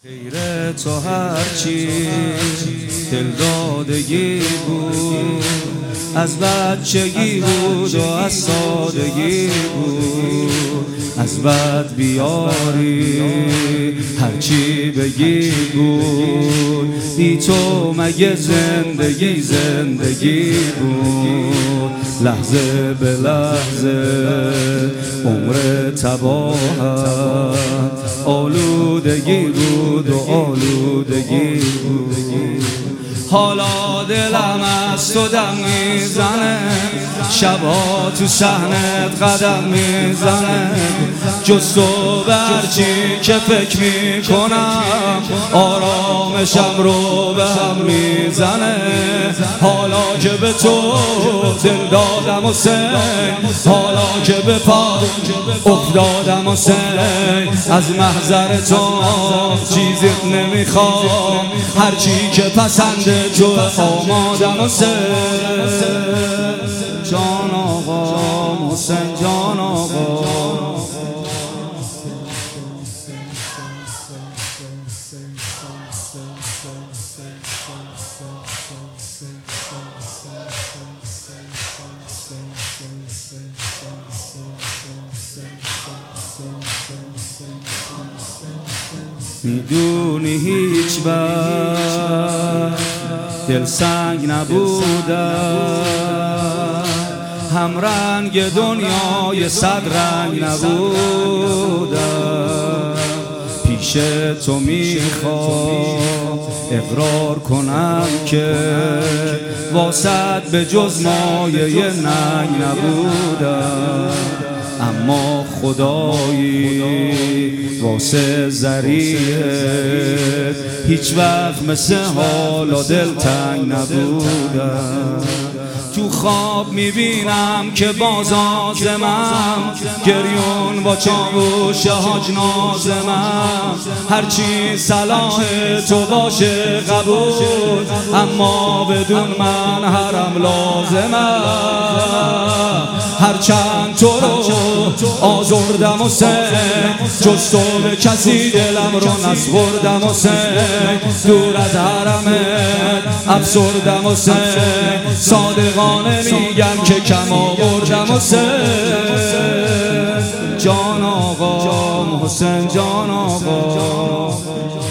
غیر تو هرچی دل دادگی بود، از بچگی بود و از سادگی بود، از بد بیاری هرچی بگی بود، بی تو مگه زندگی بود، لحظه به لحظه عمر تباهت آلودگی بود و آلودگی بود. حالا دلم از تو دم میزنه، شبا تو صحنت قدم میزنه، جز تو به هرچی که فکر میکنم آرامشم رو به هم میزنه. حالا که به تو دل دادم حسین، حالا که به پا افتادم حسین، از محضر تو چیزی نمیخوام، هرچی که پسند تو آمادم حسین. جان آقا حسین، جان آقا. میدونی هیچ وقت دل سنگ نبودم، هم رنگ دنیای صد رنگ نبودم، پیش تو میخوام اقرار کنم که واسط به جز مایه ننگ نبودم، اما خدایی واسه ذریعت هیچ وقت مثل حالا دلتنگ نبودم. تو خواب میبینم که باز آزمم، گریون با چاوش حاج نازمم، هرچی صلاح تو باشه قبول، اما بدون من حرم لازمم. هرچند تو رو آزردم حسین، جز تو به کسی دلم رو نسپردم حسین، دور از حرمت افسردم حسین، صادقانه میگم که کم آوردم حسین. جان آقا حسین، جان آقا.